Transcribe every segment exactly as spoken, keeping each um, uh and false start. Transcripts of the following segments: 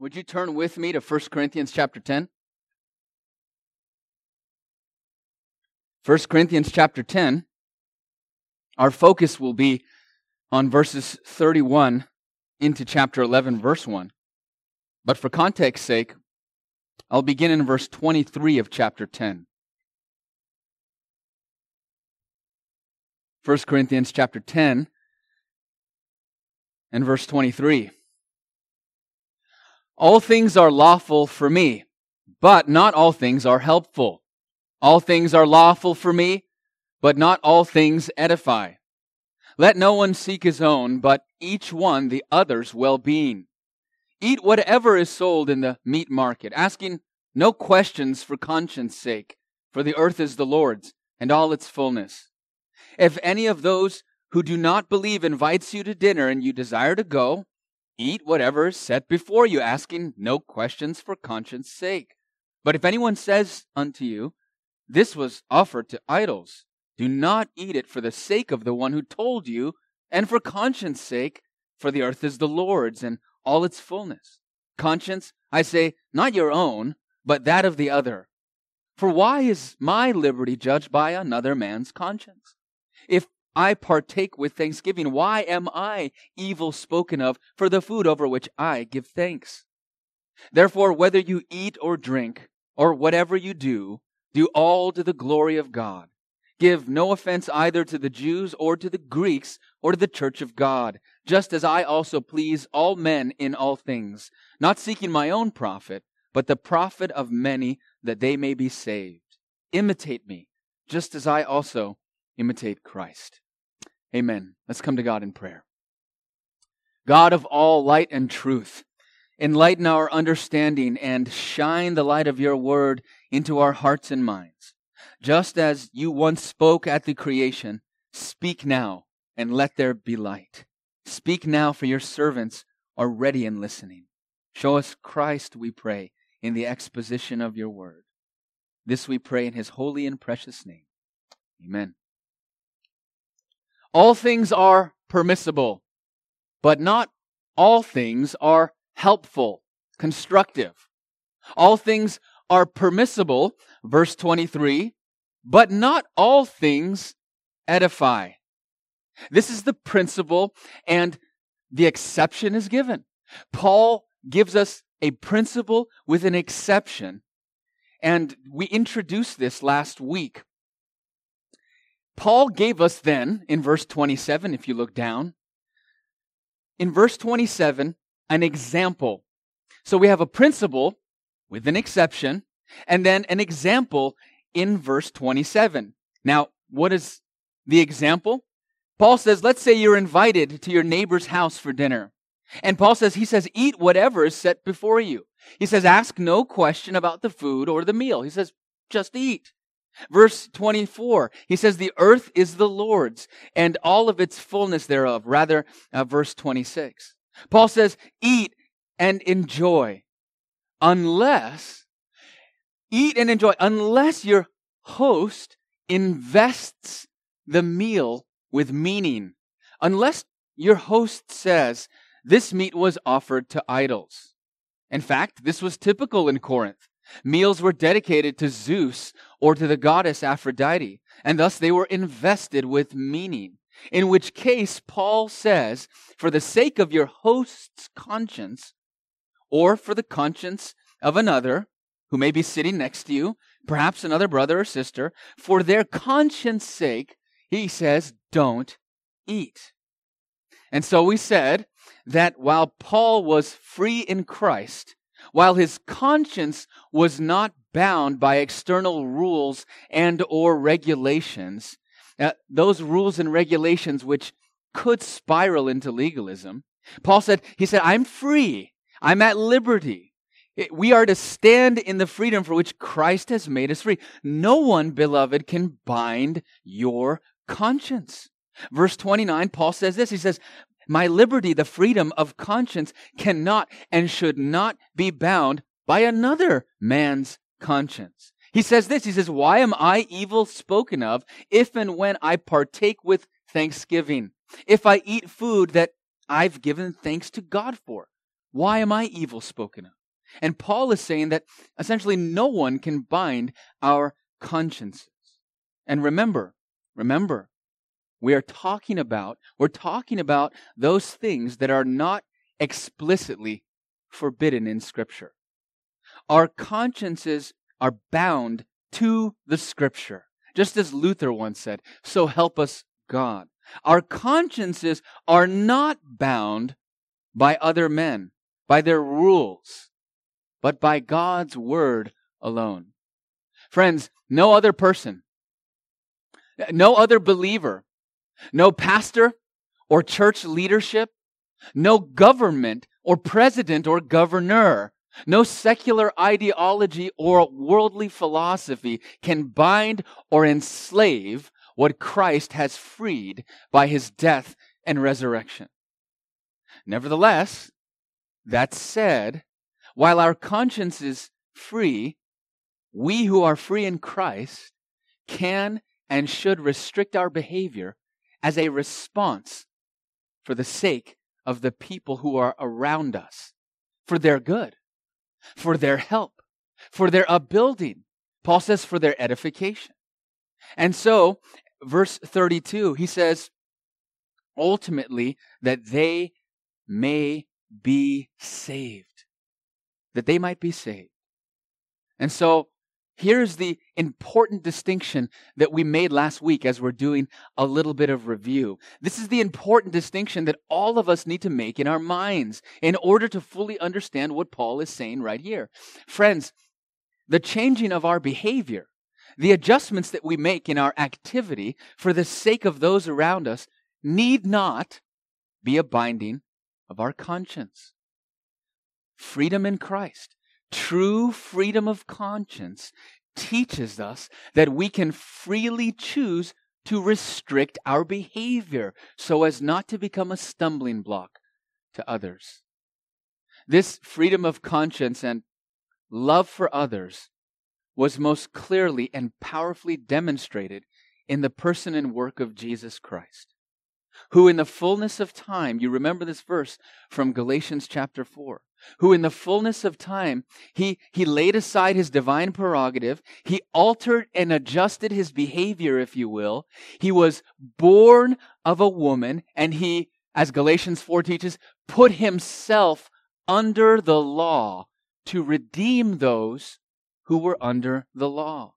Would you turn with me to First Corinthians chapter ten? First Corinthians chapter ten. Our focus will be on verses thirty-one into chapter eleven, verse one. But for context's sake, I'll begin in verse twenty-three of chapter ten. First Corinthians chapter ten and verse twenty-three. All things are lawful for me, but not all things are helpful. All things are lawful for me, but not all things edify. Let no one seek his own, but each one the other's well-being. Eat whatever is sold in the meat market, asking no questions for conscience sake, for the earth is the Lord's, and all its fullness. If any of those who do not believe invites you to dinner and you desire to go, eat whatever is set before you, asking no questions for conscience sake. But if anyone says unto you, this was offered to idols, do not eat it for the sake of the one who told you, and for conscience sake, for the earth is the Lord's, and all its fullness. Conscience, I say, not your own, but that of the other. For why is my liberty judged by another man's conscience? If I partake with thanksgiving, why am I evil spoken of for the food over which I give thanks? Therefore, whether you eat or drink, or whatever you do, do all to the glory of God. Give no offense either to the Jews or to the Greeks or to the church of God, just as I also please all men in all things, not seeking my own profit, but the profit of many, that they may be saved. Imitate me, just as I also imitate Christ. Amen. Let's come to God in prayer. God of all light and truth, enlighten our understanding and shine the light of your word into our hearts and minds. Just as you once spoke at the creation, speak now and let there be light. Speak now, for your servants are ready and listening. Show us Christ, we pray, in the exposition of your word. This we pray in his holy and precious name. Amen. All things are permissible, but not all things are helpful, constructive. All things are permissible, verse twenty-three, but not all things edify. This is the principle, and the exception is given. Paul gives us a principle with an exception, and we introduced this last week. Paul gave us then, in verse twenty-seven, if you look down, in verse twenty-seven, an example. So we have a principle with an exception, and then an example in verse twenty-seven. Now, what is the example? Paul says, let's say you're invited to your neighbor's house for dinner. And Paul says, he says, eat whatever is set before you. He says, ask no question about the food or the meal. He says, just eat. Verse twenty-four, he says, the earth is the Lord's, and all of its fullness thereof. Rather, uh, verse twenty-six. Paul says, eat and enjoy, unless, eat and enjoy, unless your host invests the meal with meaning. Unless your host says, this meat was offered to idols. In fact, this was typical in Corinth. Meals were dedicated to Zeus or to the goddess Aphrodite, and thus they were invested with meaning. In which case, Paul says, for the sake of your host's conscience, or for the conscience of another who may be sitting next to you, perhaps another brother or sister, for their conscience sake, he says, don't eat. And so we said that while Paul was free in Christ, while his conscience was not bound by external rules and or regulations, uh, those rules and regulations which could spiral into legalism, Paul said, he said, I'm free. I'm at liberty. It, we are to stand in the freedom for which Christ has made us free. No one, beloved, can bind your conscience. Verse twenty-nine, Paul says this, he says, my liberty, the freedom of conscience, cannot and should not be bound by another man's conscience. He says this, he says, why am I evil spoken of if and when I partake with thanksgiving? If I eat food that I've given thanks to God for? Why am I evil spoken of? And Paul is saying that essentially no one can bind our consciences. And remember, remember, we are talking about, we're talking about those things that are not explicitly forbidden in Scripture. Our consciences are bound to the Scripture. Just as Luther once said, so help us God. Our consciences are not bound by other men, by their rules, but by God's word alone. Friends, no other person, no other believer, no pastor or church leadership, no government or president or governor, no secular ideology or worldly philosophy can bind or enslave what Christ has freed by his death and resurrection. Nevertheless, that said, while our conscience is free, we who are free in Christ can and should restrict our behavior as a response for the sake of the people who are around us, for their good, for their help, for their upbuilding. Paul says for their edification. And so, verse thirty-two, he says, ultimately, that they may be saved. That they might be saved. And so, here's the important distinction that we made last week as we're doing a little bit of review. This is the important distinction that all of us need to make in our minds in order to fully understand what Paul is saying right here. Friends, the changing of our behavior, the adjustments that we make in our activity for the sake of those around us need not be a binding of our conscience. Freedom in Christ, true freedom of conscience, teaches us that we can freely choose to restrict our behavior so as not to become a stumbling block to others. This freedom of conscience and love for others was most clearly and powerfully demonstrated in the person and work of Jesus Christ, who in the fullness of time, you remember this verse from Galatians chapter four, who in the fullness of time, he, he laid aside his divine prerogative, he altered and adjusted his behavior, if you will. He was born of a woman, and he, as Galatians four teaches, put himself under the law to redeem those who were under the law.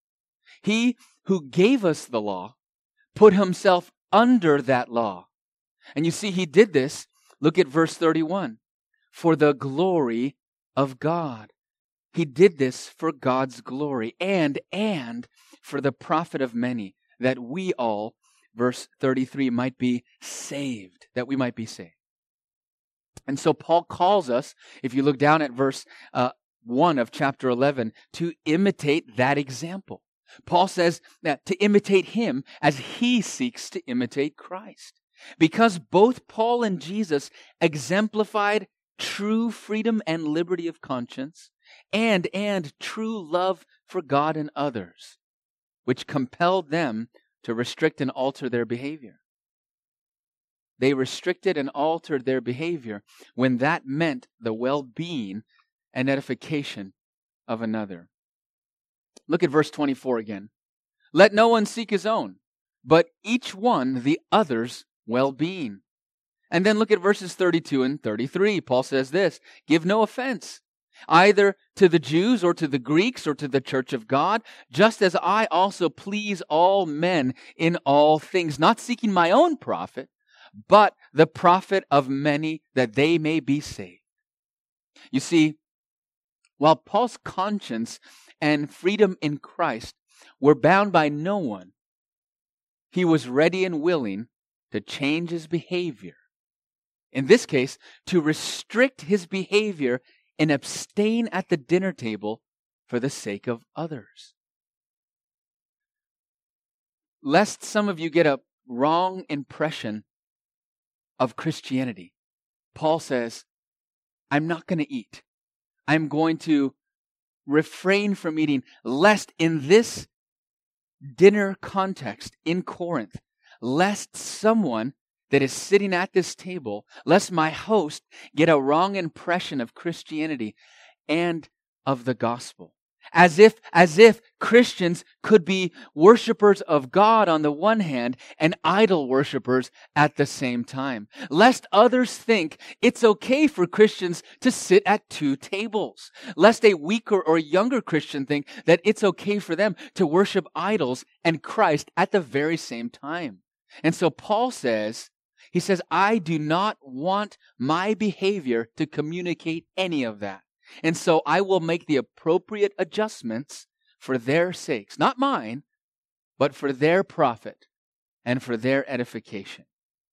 He who gave us the law put himself under that law. And you see, he did this. Look at verse thirty-one. For the glory of God. He did this for God's glory and, and for the profit of many, that we all, verse thirty-three, might be saved, that we might be saved. And so Paul calls us, if you look down at verse uh, one of chapter eleven, to imitate that example. Paul says that to imitate him as he seeks to imitate Christ. Because both Paul and Jesus exemplified true freedom and liberty of conscience and, and true love for God and others, which compelled them to restrict and alter their behavior. They restricted and altered their behavior when that meant the well-being and edification of another. Look at verse twenty-four again. Let no one seek his own, but each one the other's well-being. And then look at verses thirty-two and thirty-three. Paul says this, give no offense, either to the Jews or to the Greeks or to the church of God, just as I also please all men in all things, not seeking my own profit, but the profit of many, that they may be saved. You see, while Paul's conscience and freedom in Christ were bound by no one, he was ready and willing to change his behavior. In this case, to restrict his behavior and abstain at the dinner table for the sake of others. Lest some of you get a wrong impression of Christianity, Paul says, I'm not going to eat. I'm going to refrain from eating, lest in this dinner context in Corinth, lest someone that is sitting at this table, lest my host get a wrong impression of Christianity and of the gospel. As if, as if Christians could be worshipers of God on the one hand and idol worshipers at the same time. Lest others think it's okay for Christians to sit at two tables. Lest a weaker or younger Christian think that it's okay for them to worship idols and Christ at the very same time. And so Paul says, he says, I do not want my behavior to communicate any of that. And so I will make the appropriate adjustments for their sakes, not mine, but for their profit and for their edification.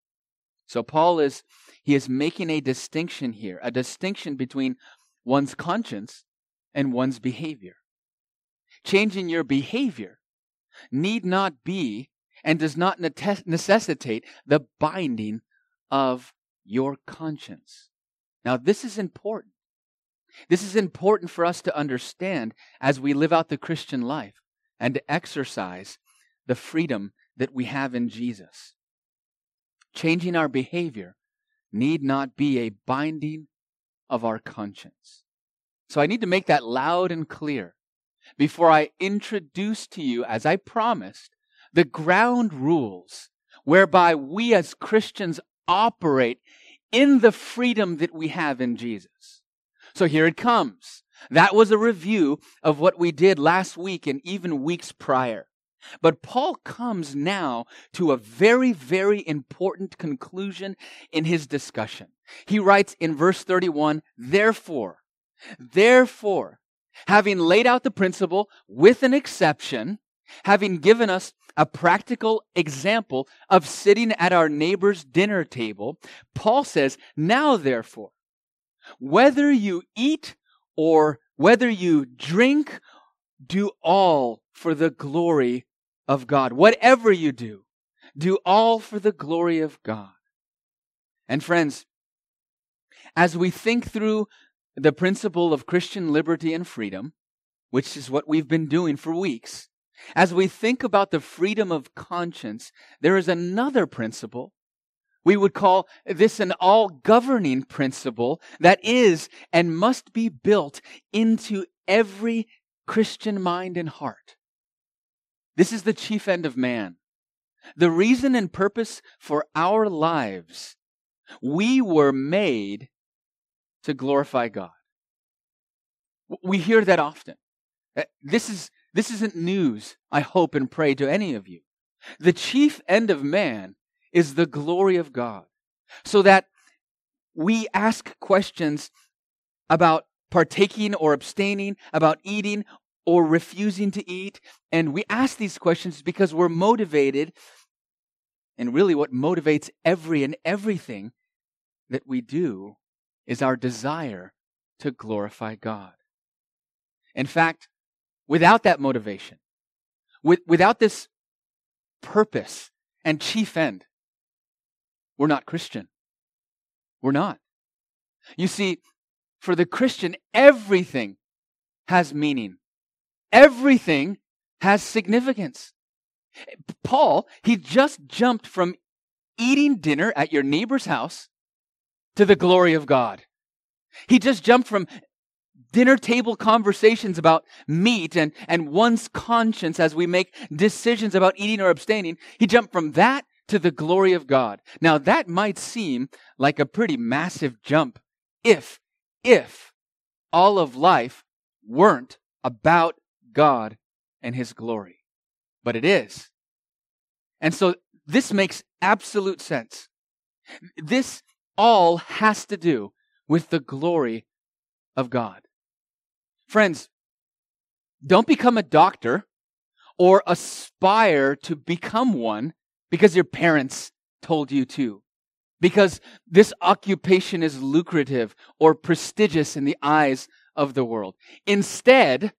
So Paul is, he is making a distinction here, a distinction between one's conscience and one's behavior. Changing your behavior need not be and does not necessitate the binding of your conscience. Now, this is important. This is important for us to understand as we live out the Christian life and to exercise the freedom that we have in Jesus. Changing our behavior need not be a binding of our conscience. So I need to make that loud and clear before I introduce to you, as I promised, the ground rules whereby we as Christians operate in the freedom that we have in Jesus. So here it comes. That was a review of what we did last week and even weeks prior. But Paul comes now to a very, very important conclusion in his discussion. He writes in verse thirty-one, Therefore, therefore, having laid out the principle with an exception, having given us a practical example of sitting at our neighbor's dinner table, Paul says, Now therefore, whether you eat or whether you drink, do all for the glory of God. Whatever you do, do all for the glory of God. And friends, as we think through the principle of Christian liberty and freedom, which is what we've been doing for weeks, as we think about the freedom of conscience, there is another principle. We would call this an all-governing principle that is and must be built into every Christian mind and heart. This is the chief end of man. The reason and purpose for our lives. We were made to glorify God. We hear that often. This is, this isn't news, I hope and pray, to any of you. The chief end of man is the glory of God, so that we ask questions about partaking or abstaining, about eating or refusing to eat. And we ask these questions because we're motivated, and really what motivates every and everything that we do is our desire to glorify God. In fact, without that motivation, with, without this purpose and chief end, we're not Christian. We're not. You see, for the Christian, everything has meaning. Everything has significance. Paul, he just jumped from eating dinner at your neighbor's house to the glory of God. He just jumped from dinner table conversations about meat and, and one's conscience as we make decisions about eating or abstaining. He jumped from that to the glory of God. Now that might seem like a pretty massive jump if, if all of life weren't about God and His glory. But it is. And so this makes absolute sense. This all has to do with the glory of God. Friends, don't become a doctor or aspire to become one because your parents told you to, because this occupation is lucrative or prestigious in the eyes of the world. Instead,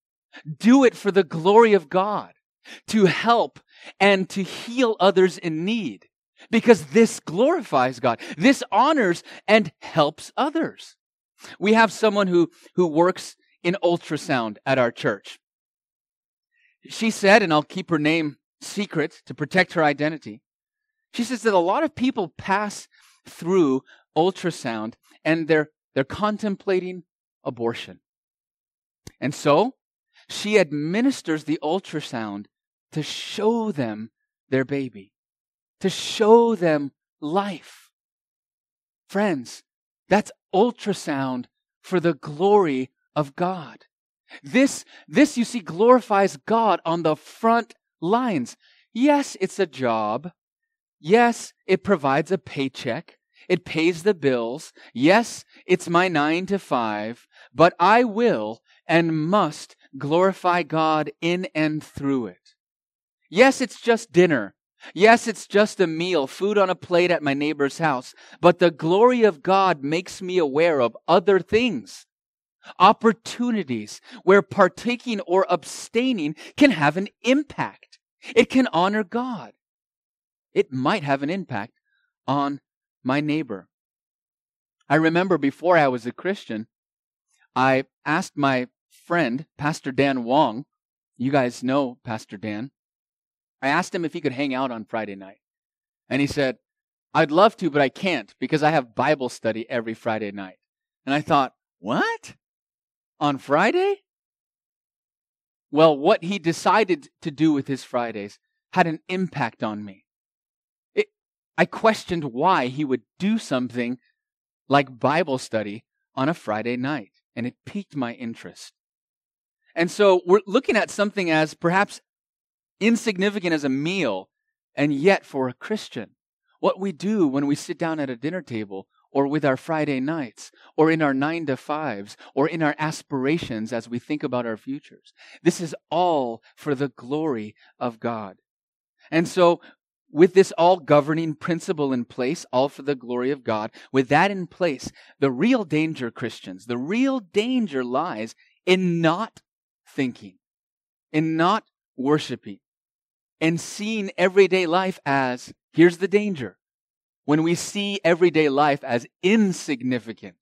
do it for the glory of God, to help and to heal others in need, because this glorifies God. This honors and helps others. We have someone who, who works in ultrasound at our church. She said, and I'll keep her name secret to protect her identity, She says that a lot of people pass through ultrasound and they're they're contemplating abortion. And so she administers the ultrasound to show them their baby, to show them life. Friends, that's ultrasound for the glory of God. This, this, you see, glorifies God on the front lines. Yes, it's a job. Yes, it provides a paycheck. It pays the bills. Yes, it's my nine to five, but I will and must glorify God in and through it. Yes, it's just dinner. Yes, it's just a meal, food on a plate at my neighbor's house, but the glory of God makes me aware of other things, opportunities where partaking or abstaining can have an impact. It can honor God. It might have an impact on my neighbor. I remember before I was a Christian, I asked my friend, Pastor Dan Wong, you guys know Pastor Dan, I asked him if he could hang out on Friday night. And he said, I'd love to, but I can't because I have Bible study every Friday night. And I thought, what? On Friday? Well, what he decided to do with his Fridays had an impact on me. It, I questioned why he would do something like Bible study on a Friday night, and it piqued my interest. And so we're looking at something as perhaps insignificant as a meal, and yet for a Christian, what we do when we sit down at a dinner table, or with our Friday nights, or in our nine to fives, or in our aspirations as we think about our futures. This is all for the glory of God. And so, with this all governing principle in place, all for the glory of God, with that in place, the real danger, Christians, the real danger lies in not thinking, in not worshiping, and seeing everyday life as, here's the danger, when we see everyday life as insignificant.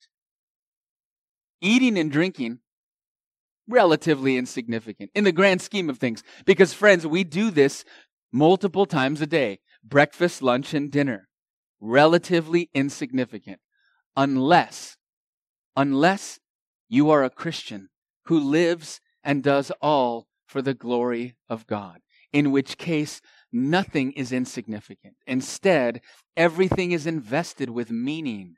Eating and drinking, relatively insignificant in the grand scheme of things. Because friends, we do this multiple times a day. Breakfast, lunch, and dinner. Relatively insignificant. Unless, unless you are a Christian who lives and does all for the glory of God. In which case, nothing is insignificant. Instead, everything is invested with meaning.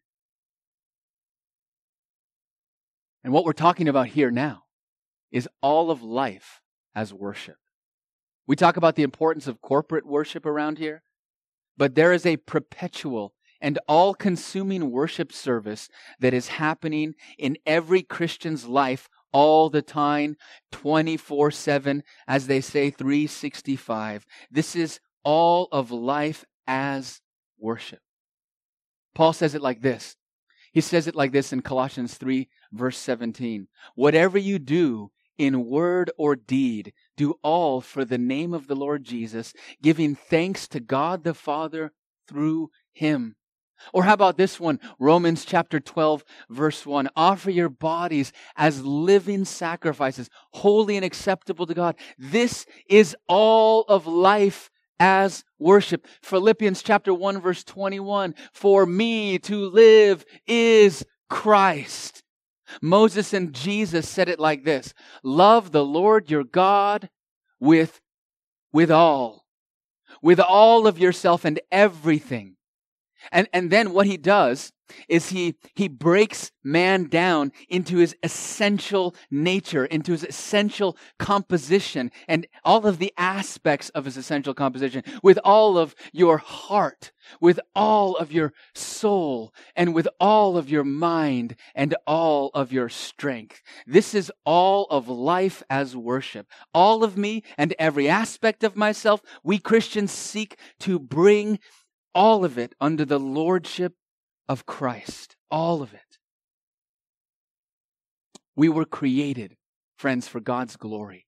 And what we're talking about here now is all of life as worship. We talk about the importance of corporate worship around here, but there is a perpetual and all-consuming worship service that is happening in every Christian's life all the time, twenty-four seven, as they say, three sixty-five. This is all of life as worship. Paul says it like this. He says it like this in Colossians three, verse seventeen. Whatever you do in word or deed, do all for the name of the Lord Jesus, giving thanks to God the Father through Him. Or how about this one? Romans chapter twelve, verse one. Offer your bodies as living sacrifices, holy and acceptable to God. This is all of life as worship. Philippians chapter one, verse twenty-one. For me to live is Christ. Moses and Jesus said it like this. Love the Lord your God with, with all. With all of yourself and everything. And, and then what he does is he, he breaks man down into his essential nature, into his essential composition, and all of the aspects of his essential composition, with all of your heart, with all of your soul, and with all of your mind, and all of your strength. This is all of life as worship. All of me and every aspect of myself, we Christians seek to bring all of it under the lordship of Christ. All of it. We were created, friends, for God's glory.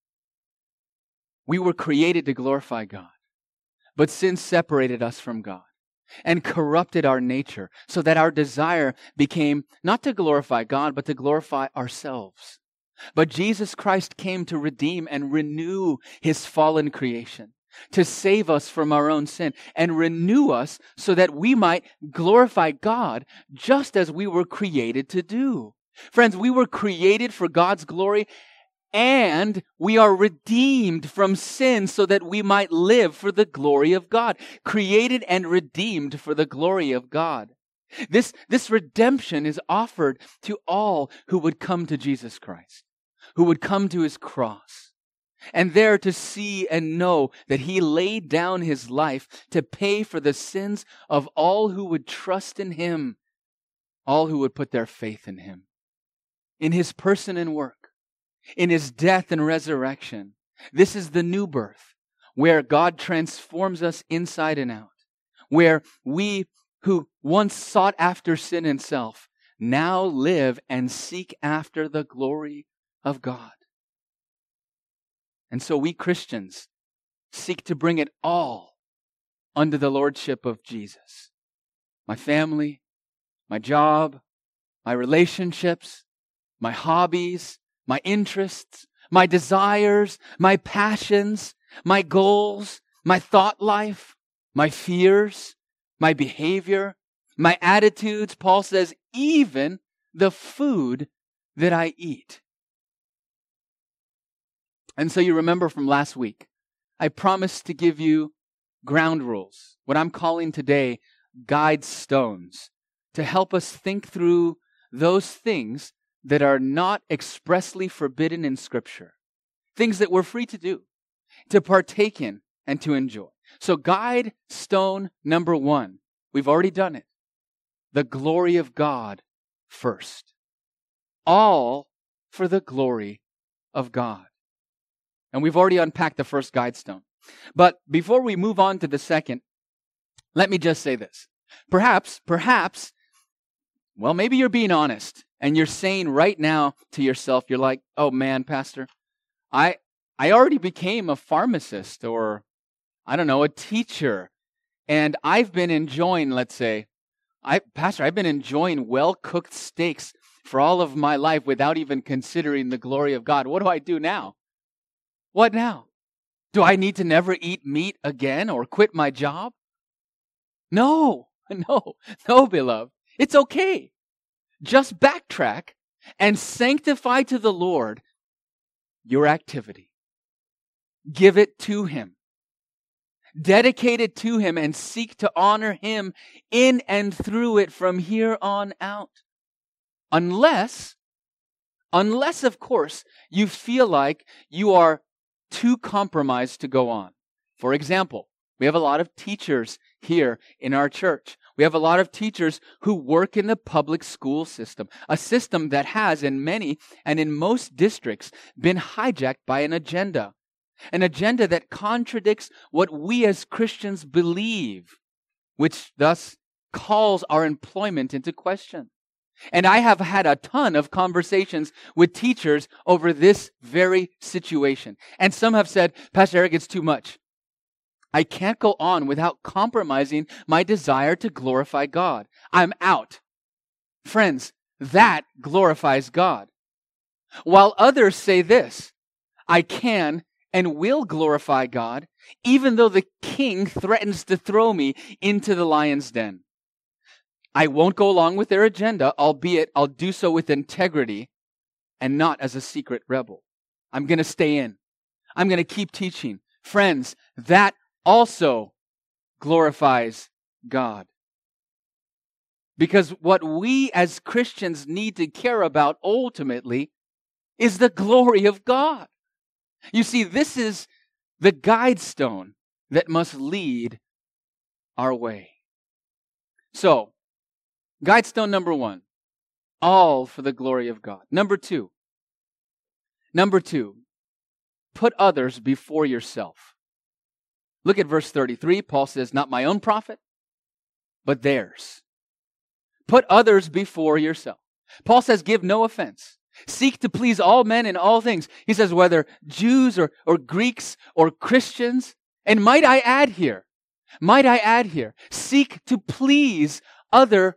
We were created to glorify God. But sin separated us from God and corrupted our nature so that our desire became not to glorify God, but to glorify ourselves. But Jesus Christ came to redeem and renew His fallen creation. to save us from our own sin and renew us so that we might glorify God just as we were created to do. Friends, we were created for God's glory, and we are redeemed from sin so that we might live for the glory of God. Created and redeemed for the glory of God. This, this redemption is offered to all who would come to Jesus Christ, who would come to his cross, and there to see and know that he laid down his life to pay for the sins of all who would trust in him, all who would put their faith in him, in his person and work, in his death and resurrection. This is the new birth, where God transforms us inside and out, where we who once sought after sin and self now live and seek after the glory of God. And so we Christians seek to bring it all under the lordship of Jesus. My family, my job, my relationships, my hobbies, my interests, my desires, my passions, my goals, my thought life, my fears, my behavior, my attitudes. Paul says, even the food that I eat. And so you remember from last week, I promised to give you ground rules, what I'm calling today guide stones, to help us think through those things that are not expressly forbidden in Scripture. Things that we're free to do, to partake in, and to enjoy. So guide stone number one, we've already done it. The glory of God first. All for the glory of God. And we've already unpacked the first guide stone. But before we move on to the second, let me just say this. Perhaps, perhaps, well, maybe you're being honest. And you're saying right now to yourself, you're like, oh man, Pastor, I I already became a pharmacist or, I don't know, a teacher. And I've been enjoying, let's say, I Pastor, I've been enjoying well-cooked steaks for all of my life without even considering the glory of God. What do I do now? What now? Do I need to never eat meat again or quit my job? No, no, no, beloved. It's okay. Just backtrack and sanctify to the Lord your activity. Give it to him. Dedicate it to him and seek to honor him in and through it from here on out. Unless, unless of course, you feel like you are too compromised to go on. For example, we have a lot of teachers here in our church. We have a lot of teachers who work in the public school system, a system that has in many and in most districts been hijacked by an agenda, an agenda that contradicts what we as Christians believe, which thus calls our employment into question. And I have had a ton of conversations with teachers over this very situation. And some have said, Pastor Eric, it's too much. I can't go on without compromising my desire to glorify God. I'm out. Friends, that glorifies God. While others say this, I can and will glorify God, even though the king threatens to throw me into the lion's den. I won't go along with their agenda, albeit I'll do so with integrity and not as a secret rebel. I'm going to stay in. I'm going to keep teaching. Friends, that also glorifies God. Because what we as Christians need to care about ultimately is the glory of God. You see, this is the guide stone that must lead our way. So, guide stone number one, all for the glory of God. Number two, number two, put others before yourself. Look at verse thirty-three. Paul says, not my own profit, but theirs. Put others before yourself. Paul says, give no offense. Seek to please all men in all things. He says, whether Jews or, or Greeks or Christians. And might I add here, might I add here, seek to please other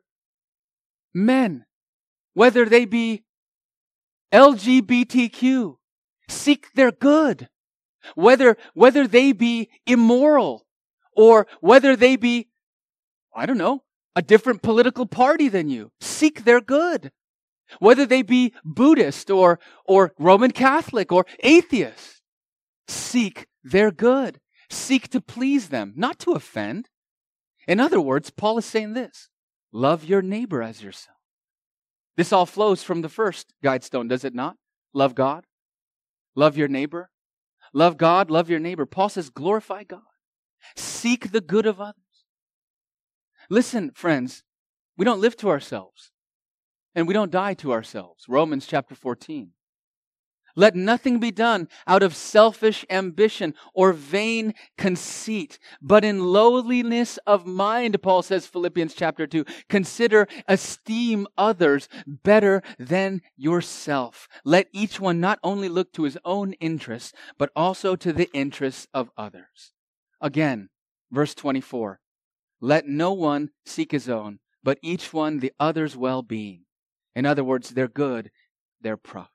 men, whether they be L G B T Q. Seek their good. Whether, whether they be immoral or whether they be, I don't know, a different political party than you. Seek their good. Whether they be Buddhist or, or Roman Catholic or atheist. Seek their good. Seek to please them, not to offend. In other words, Paul is saying this: love your neighbor as yourself. This all flows from the first guidestone, does it not? Love God. Love your neighbor. Love God, love your neighbor. Paul says, glorify God. Seek the good of others. Listen, friends, we don't live to ourselves, and we don't die to ourselves. Romans chapter fourteen. Let nothing be done out of selfish ambition or vain conceit, but in lowliness of mind, Paul says, Philippians chapter two, consider, esteem others better than yourself. Let each one not only look to his own interests, but also to the interests of others. Again, verse twenty-four, let no one seek his own, but each one the other's well-being. In other words, their good, their profit.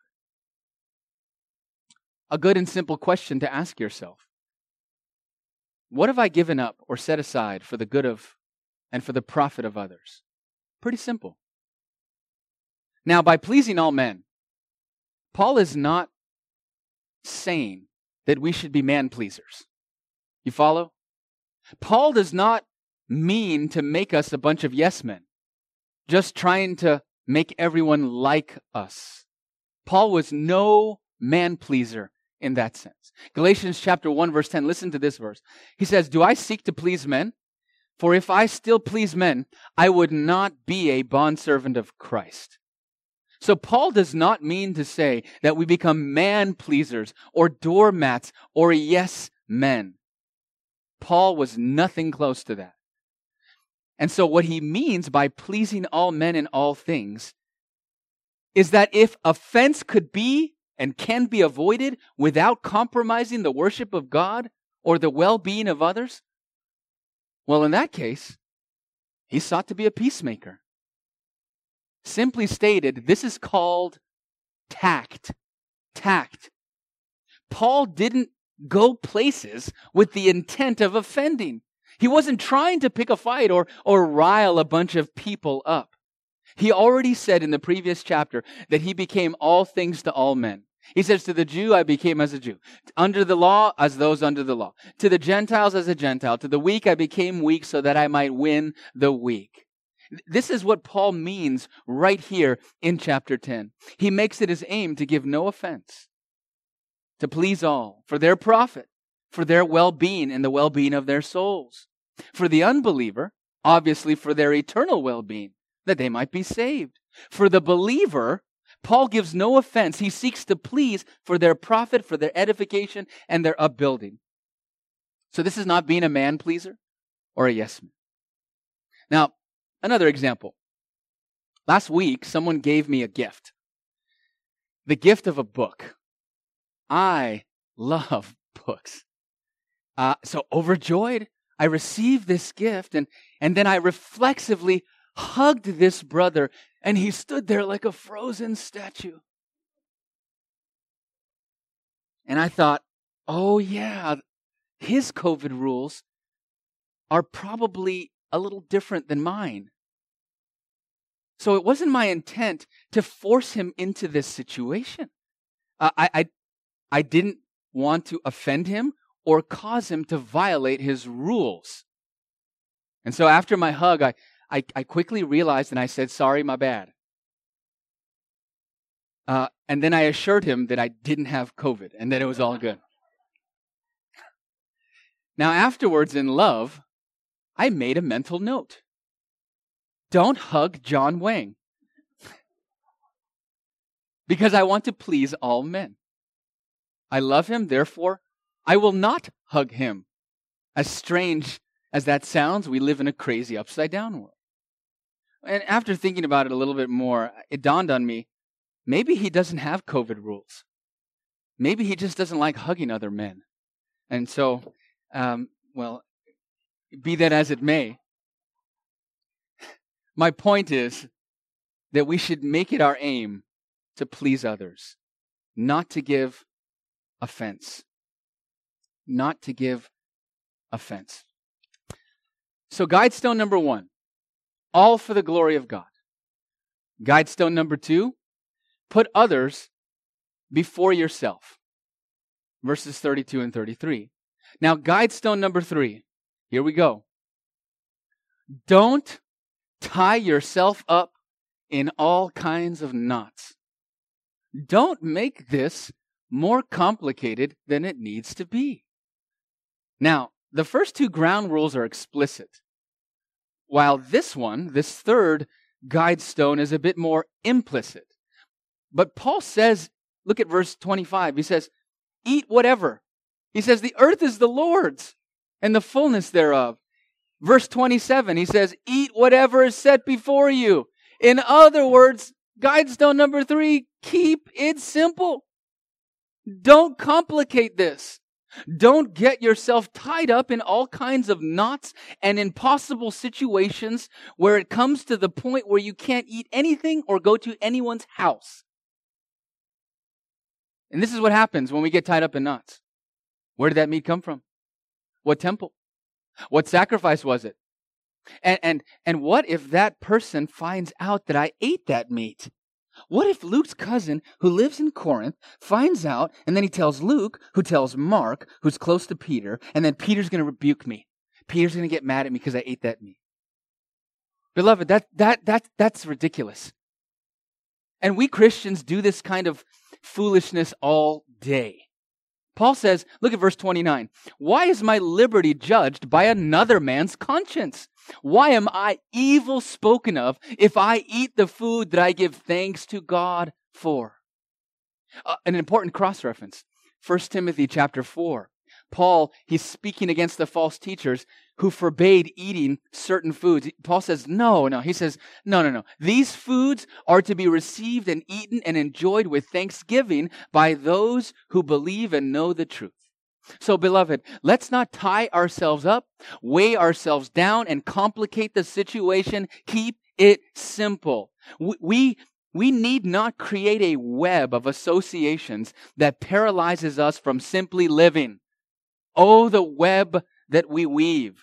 A good and simple question to ask yourself: what have I given up or set aside for the good of and for the profit of others? Pretty simple. Now, by pleasing all men, Paul is not saying that we should be man-pleasers. You follow? Paul does not mean to make us a bunch of yes-men, just trying to make everyone like us. Paul was no man-pleaser in that sense. Galatians chapter one, verse ten, listen to this verse. He says, do I seek to please men? For if I still please men, I would not be a bondservant of Christ. So Paul does not mean to say that we become man-pleasers or doormats or yes-men. Paul was nothing close to that. And so what he means by pleasing all men in all things is that if offense could be and can be avoided without compromising the worship of God or the well-being of others, well, in that case, he sought to be a peacemaker. Simply stated, this is called tact. Tact. Paul didn't go places with the intent of offending. He wasn't trying to pick a fight or, or rile a bunch of people up. He already said in the previous chapter that he became all things to all men. He says, to the Jew, I became as a Jew. Under the law, as those under the law. To the Gentiles, as a Gentile. To the weak, I became weak so that I might win the weak. This is what Paul means right here in chapter ten. He makes it his aim to give no offense, to please all, for their profit, for their well-being and the well-being of their souls. For the unbeliever, obviously for their eternal well-being, that they might be saved. For the believer, Paul gives no offense. He seeks to please for their profit, for their edification, and their upbuilding. So this is not being a man-pleaser or a yes-man. Now, another example. Last week, someone gave me a gift. The gift of a book. I love books. Uh, so overjoyed, I received this gift, and, and then I reflexively hugged this brother, and he stood there like a frozen statue. And I thought, oh yeah, his COVID rules are probably a little different than mine. So it wasn't my intent to force him into this situation. Uh, I, I, I didn't want to offend him or cause him to violate his rules. And so after my hug, I, I, I quickly realized and I said, sorry, my bad. Uh, and then I assured him that I didn't have COVID and that it was all good. Now afterwards in love, I made a mental note. Don't hug John Wang. Because I want to please all men. I love him, therefore, I will not hug him. As strange as that sounds, we live in a crazy upside-down world. And after thinking about it a little bit more, it dawned on me, maybe he doesn't have COVID rules. Maybe he just doesn't like hugging other men. And so, um, well, be that as it may, my point is that we should make it our aim to please others, not to give offense. not to give offense. So guidestone number one, all for the glory of God. Guidestone number two, put others before yourself. Verses thirty-two and thirty-three. Now, guidestone number three, here we go. Don't tie yourself up in all kinds of knots. Don't make this more complicated than it needs to be. Now, the first two ground rules are explicit, while this one, this third guidestone, is a bit more implicit. But Paul says, look at verse twenty-five, he says, eat whatever. He says, the earth is the Lord's and the fullness thereof. Verse twenty-seven, he says, eat whatever is set before you. In other words, guidestone number three, keep it simple. Don't complicate this. Don't get yourself tied up in all kinds of knots and impossible situations where it comes to the point where you can't eat anything or go to anyone's house. And this is what happens when we get tied up in knots. Where did that meat come from? What temple? What sacrifice was it? And, and, and what if that person finds out that I ate that meat? What if Luke's cousin, who lives in Corinth, finds out, and then he tells Luke, who tells Mark, who's close to Peter, and then Peter's going to rebuke me. Peter's going to get mad at me because I ate that meat. Beloved, that, that, that, that's ridiculous. And we Christians do this kind of foolishness all day. Paul says, look at verse twenty-nine. Why is my liberty judged by another man's conscience? Why am I evil spoken of if I eat the food that I give thanks to God for? Uh, an important cross-reference. First Timothy chapter four. Paul, he's speaking against the false teachers who forbade eating certain foods. Paul says, no, no. He says, no, no, no. These foods are to be received and eaten and enjoyed with thanksgiving by those who believe and know the truth. So, beloved, let's not tie ourselves up, weigh ourselves down, and complicate the situation. Keep it simple. We, we, we need not create a web of associations that paralyzes us from simply living. Oh, the web that we weave.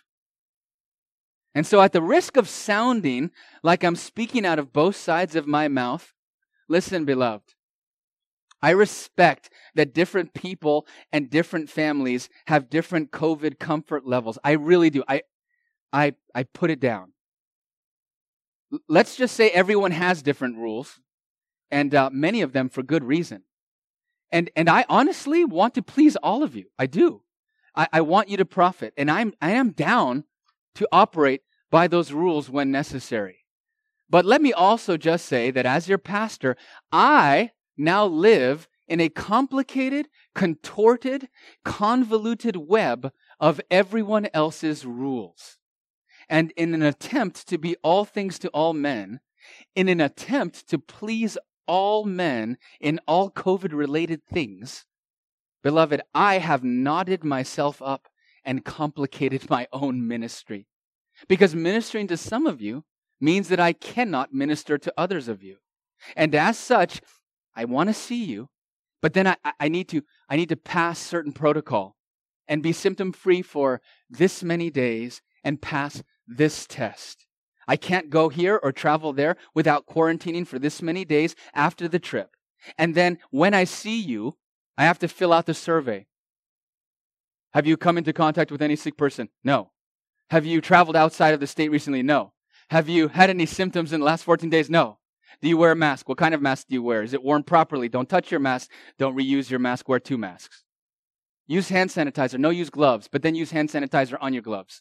And so at the risk of sounding like I'm speaking out of both sides of my mouth, listen, beloved, I respect that different people and different families have different COVID comfort levels. I really do. I, I, I put it down. Let's just say everyone has different rules, and uh, many of them for good reason. And, and I honestly want to please all of you. I do. I, I want you to profit, and I'm I am down to operate by those rules when necessary. But let me also just say that as your pastor, I now live in a complicated, contorted, convoluted web of everyone else's rules. And in an attempt to be all things to all men, in an attempt to please all men in all COVID-related things, beloved, I have knotted myself up and complicated my own ministry. Because ministering to some of you means that I cannot minister to others of you. And as such, I want to see you, but then I, I need to I need to pass certain protocol and be symptom-free for this many days and pass this test. I can't go here or travel there without quarantining for this many days after the trip. And then when I see you, I have to fill out the survey. Have you come into contact with any sick person? No. Have you traveled outside of the state recently? No. Have you had any symptoms in the last fourteen days? No. Do you wear a mask? What kind of mask do you wear? Is it worn properly? Don't touch your mask. Don't reuse your mask. Wear two masks. Use hand sanitizer. No, use gloves, but then use hand sanitizer on your gloves.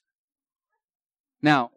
Now,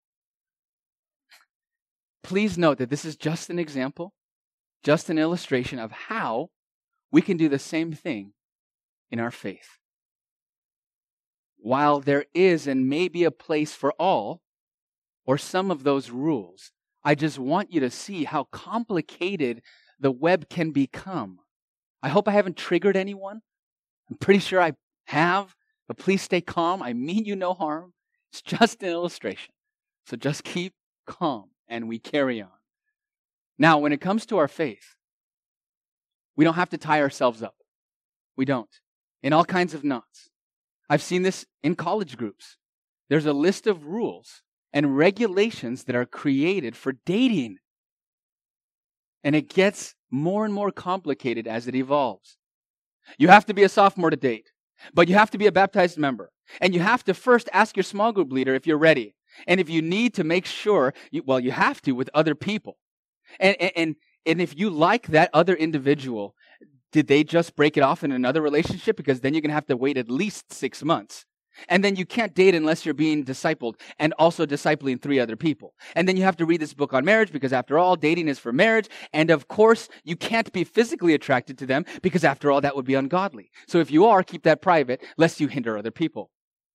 please note that this is just an example, just an illustration of how we can do the same thing in our faith. While there is and may be a place for all or some of those rules, I just want you to see how complicated the web can become. I hope I haven't triggered anyone. I'm pretty sure I have, but please stay calm. I mean you no harm. It's just an illustration. So just keep calm and we carry on. Now, when it comes to our faith, we don't have to tie ourselves up. We don't. In all kinds of knots. I've seen this in college groups. There's a list of rules and regulations that are created for dating. And it gets more and more complicated as it evolves. You have to be a sophomore to date, but you have to be a baptized member. And you have to first ask your small group leader if you're ready. And if you need to make sure, you, well, you have to with other people. And, and, and if you like that other individual, did they just break it off in another relationship? Because then you're going to have to wait at least six months. And then you can't date unless you're being discipled and also discipling three other people. And then you have to read this book on marriage because after all, dating is for marriage. And of course, you can't be physically attracted to them because after all, that would be ungodly. So if you are, keep that private lest you hinder other people.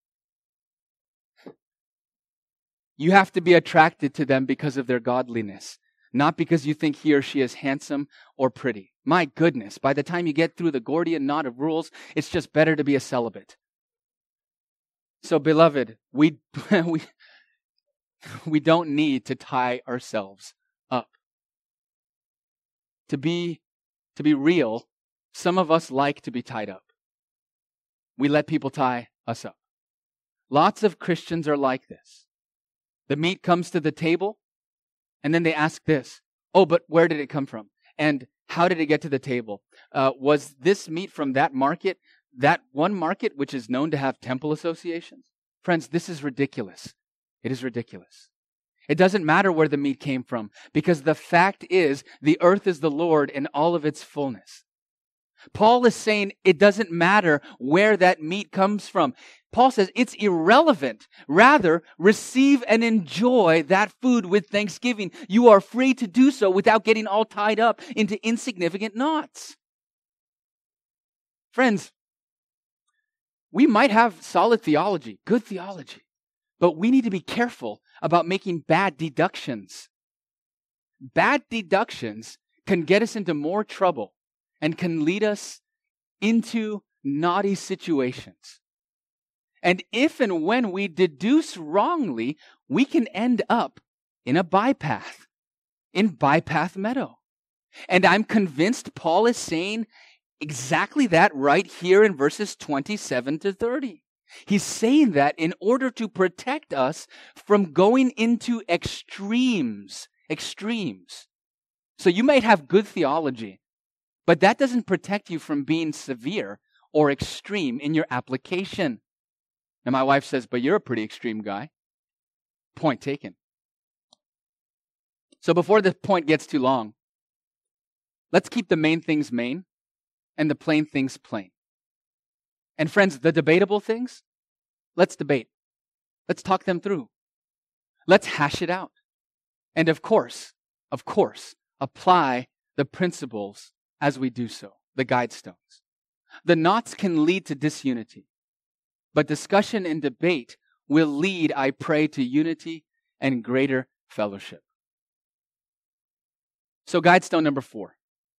You have to be attracted to them because of their godliness, not because you think he or she is handsome or pretty. My goodness, by the time you get through the Gordian knot of rules, it's just better to be a celibate. So, beloved, we, we, we don't need to tie ourselves up. To be, to be real, some of us like to be tied up. We let people tie us up. Lots of Christians are like this. The meat comes to the table, and then they ask this, oh, but where did it come from? And how did it get to the table? Uh, was this meat from that market? That one market which is known to have temple associations? Friends, this is ridiculous. It is ridiculous. It doesn't matter where the meat came from because the fact is the earth is the Lord in all of its fullness. Paul is saying it doesn't matter where that meat comes from. Paul says it's irrelevant. Rather, receive and enjoy that food with thanksgiving. You are free to do so without getting all tied up into insignificant knots. Friends, we might have solid theology, good theology, but we need to be careful about making bad deductions. Bad deductions can get us into more trouble and can lead us into naughty situations. And if and when we deduce wrongly, we can end up in a bypath, in bypath meadow. And I'm convinced Paul is saying exactly that right here in verses twenty-seven to thirty. He's saying that in order to protect us from going into extremes, extremes. So you might have good theology, but that doesn't protect you from being severe or extreme in your application. And my wife says, but you're a pretty extreme guy. Point taken. So before the point gets too long, let's keep the main things main and the plain things plain. And friends, the debatable things, let's debate. Let's talk them through. Let's hash it out. And of course, of course, apply the principles as we do so, the guide stones. The knots can lead to disunity, but discussion and debate will lead, I pray, to unity and greater fellowship. So guide stone number four.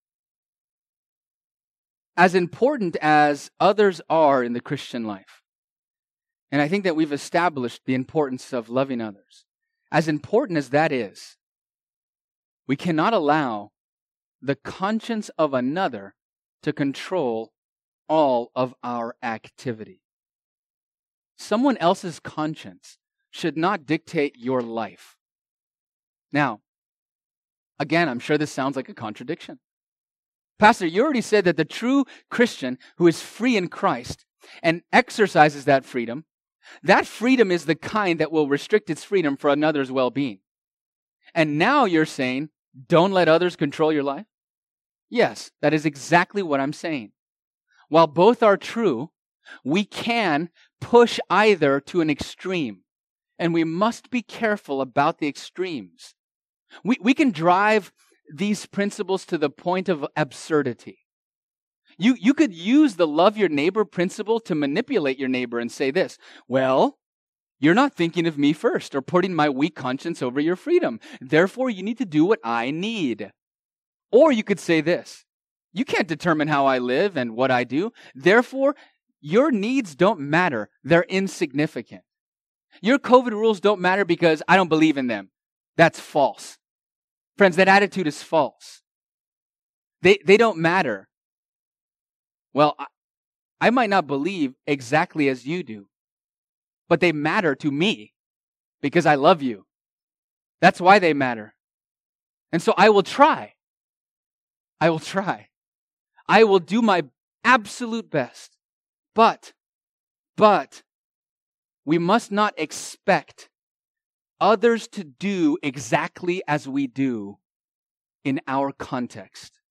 As important as others are in the Christian life, and I think that we've established the importance of loving others, as important as that is, we cannot allow the conscience of another to control all of our activity. Someone else's conscience should not dictate your life. Now, again, I'm sure this sounds like a contradiction. Pastor, you already said that the true Christian who is free in Christ and exercises that freedom, that freedom is the kind that will restrict its freedom for another's well-being. And now you're saying, don't let others control your life? Yes, that is exactly what I'm saying. While both are true, we can push either to an extreme, and we must be careful about the extremes. We, we can drive these principles to the point of absurdity. You, you could use the love your neighbor principle to manipulate your neighbor and say this, well, you're not thinking of me first or putting my weak conscience over your freedom. Therefore, you need to do what I need. Or you could say this, you can't determine how I live and what I do. Therefore, your needs don't matter. They're insignificant. Your COVID rules don't matter because I don't believe in them. That's false. Friends, that attitude is false. They, they don't matter. Well, I, I might not believe exactly as you do, but they matter to me because I love you. That's why they matter. And so I will try. I will try. I will do my absolute best. But, but, we must not expect others to do exactly as we do in our context,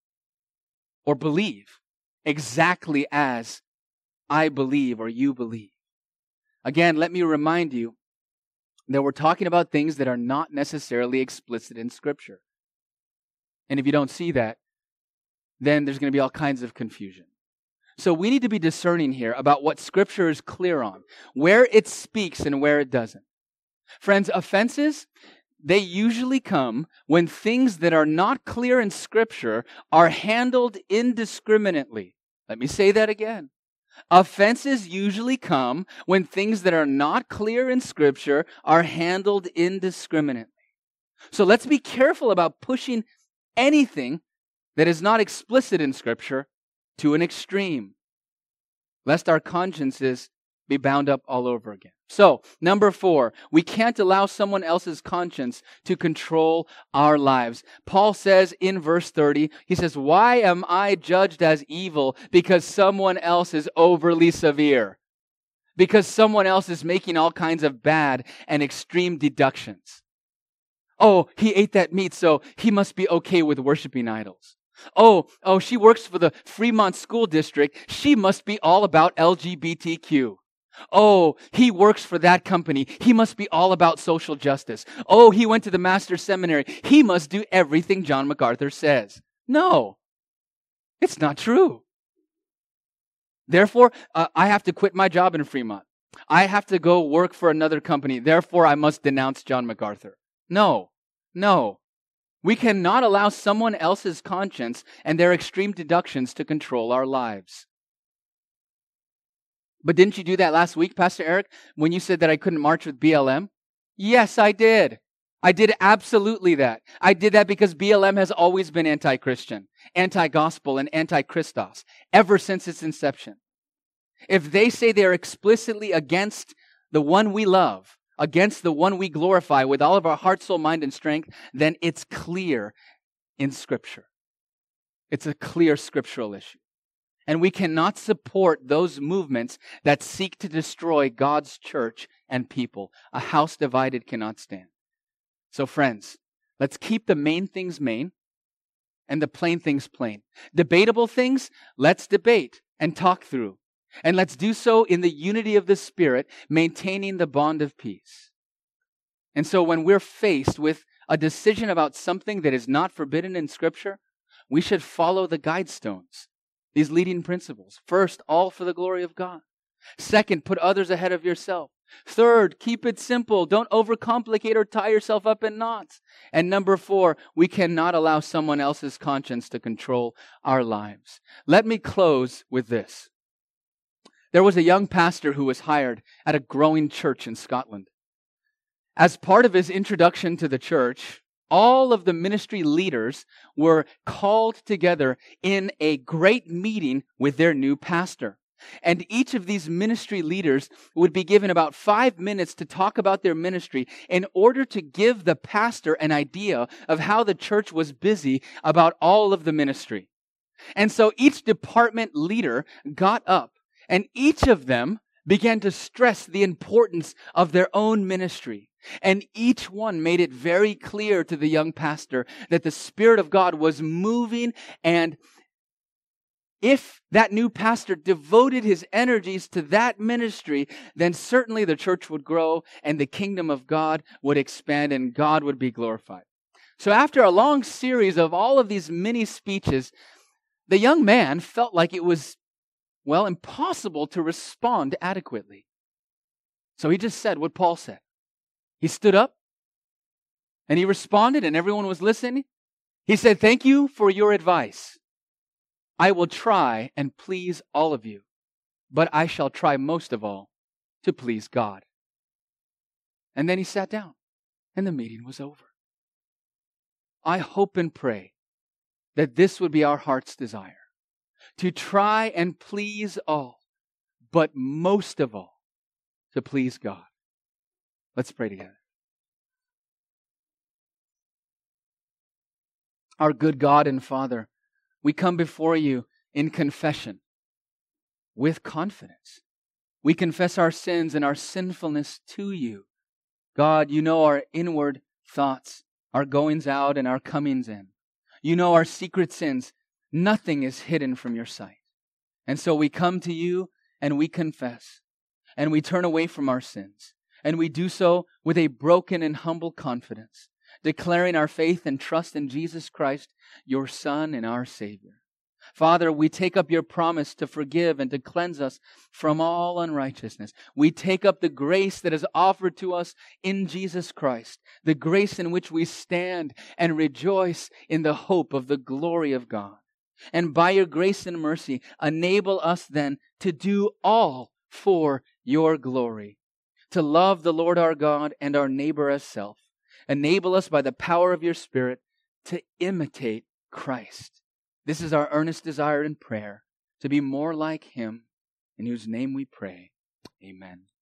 or believe exactly as I believe or you believe. Again, let me remind you that we're talking about things that are not necessarily explicit in Scripture. And if you don't see that, then there's going to be all kinds of confusion. So we need to be discerning here about what Scripture is clear on, where it speaks and where it doesn't. Friends, offenses, they usually come when things that are not clear in Scripture are handled indiscriminately. Let me say that again. Offenses usually come when things that are not clear in Scripture are handled indiscriminately. So let's be careful about pushing anything that is not explicit in Scripture to an extreme, lest our consciences be bound up all over again. So, number four, we can't allow someone else's conscience to control our lives. Paul says in verse thirty, he says, "Why am I judged as evil because someone else is overly severe? Because someone else is making all kinds of bad and extreme deductions. Oh, he ate that meat, so he must be okay with worshiping idols. Oh, oh, she works for the Fremont School District. She must be all about L G B T Q. Oh, he works for that company. He must be all about social justice. Oh, he went to the Master's Seminary. He must do everything John MacArthur says." No, it's not true. Therefore, uh, I have to quit my job in Fremont. I have to go work for another company. Therefore, I must denounce John MacArthur. No, no. We cannot allow someone else's conscience and their extreme deductions to control our lives. But didn't you do that last week, Pastor Eric, when you said that I couldn't march with B L M? Yes, I did. I did absolutely that. I did that because B L M has always been anti-Christian, anti-gospel, and anti-Christos ever since its inception. If they say they're explicitly against the one we love, against the one we glorify with all of our heart, soul, mind, and strength, then it's clear in Scripture. It's a clear scriptural issue. And we cannot support those movements that seek to destroy God's church and people. A house divided cannot stand. So friends, let's keep the main things main and the plain things plain. Debatable things, let's debate and talk through. And let's do so in the unity of the Spirit, maintaining the bond of peace. And so when we're faced with a decision about something that is not forbidden in Scripture, we should follow the guidestones, these leading principles. First, all for the glory of God. Second, put others ahead of yourself. Third, keep it simple. Don't overcomplicate or tie yourself up in knots. And number four, we cannot allow someone else's conscience to control our lives. Let me close with this. There was a young pastor who was hired at a growing church in Scotland. As part of his introduction to the church, all of the ministry leaders were called together in a great meeting with their new pastor. And each of these ministry leaders would be given about five minutes to talk about their ministry in order to give the pastor an idea of how the church was busy about all of the ministry. And so each department leader got up, and each of them began to stress the importance of their own ministry. And each one made it very clear to the young pastor that the Spirit of God was moving, and if that new pastor devoted his energies to that ministry, then certainly the church would grow and the kingdom of God would expand and God would be glorified. So after a long series of all of these mini speeches, the young man felt like it was, well, impossible to respond adequately. So he just said what Paul said. He stood up and he responded, and everyone was listening. He said, "Thank you for your advice. I will try and please all of you, but I shall try most of all to please God." And then he sat down and the meeting was over. I hope and pray that this would be our heart's desire. to try and please all, but most of all, to please God. Let's pray together. Our good God and Father, we come before you in confession with confidence. We confess our sins and our sinfulness to you. God, you know our inward thoughts, our goings out and our comings in. You know our secret sins. Nothing is hidden from your sight. And so we come to you and we confess and we turn away from our sins. And we do so with a broken and humble confidence, declaring our faith and trust in Jesus Christ, your Son and our Savior. Father, we take up your promise to forgive and to cleanse us from all unrighteousness. We take up the grace that is offered to us in Jesus Christ, the grace in which we stand and rejoice in the hope of the glory of God. And by your grace and mercy, enable us then to do all for your glory, to love the Lord our God and our neighbor as self. Enable us by the power of your Spirit to imitate Christ. This is our earnest desire and prayer, to be more like him, in whose name we pray. Amen.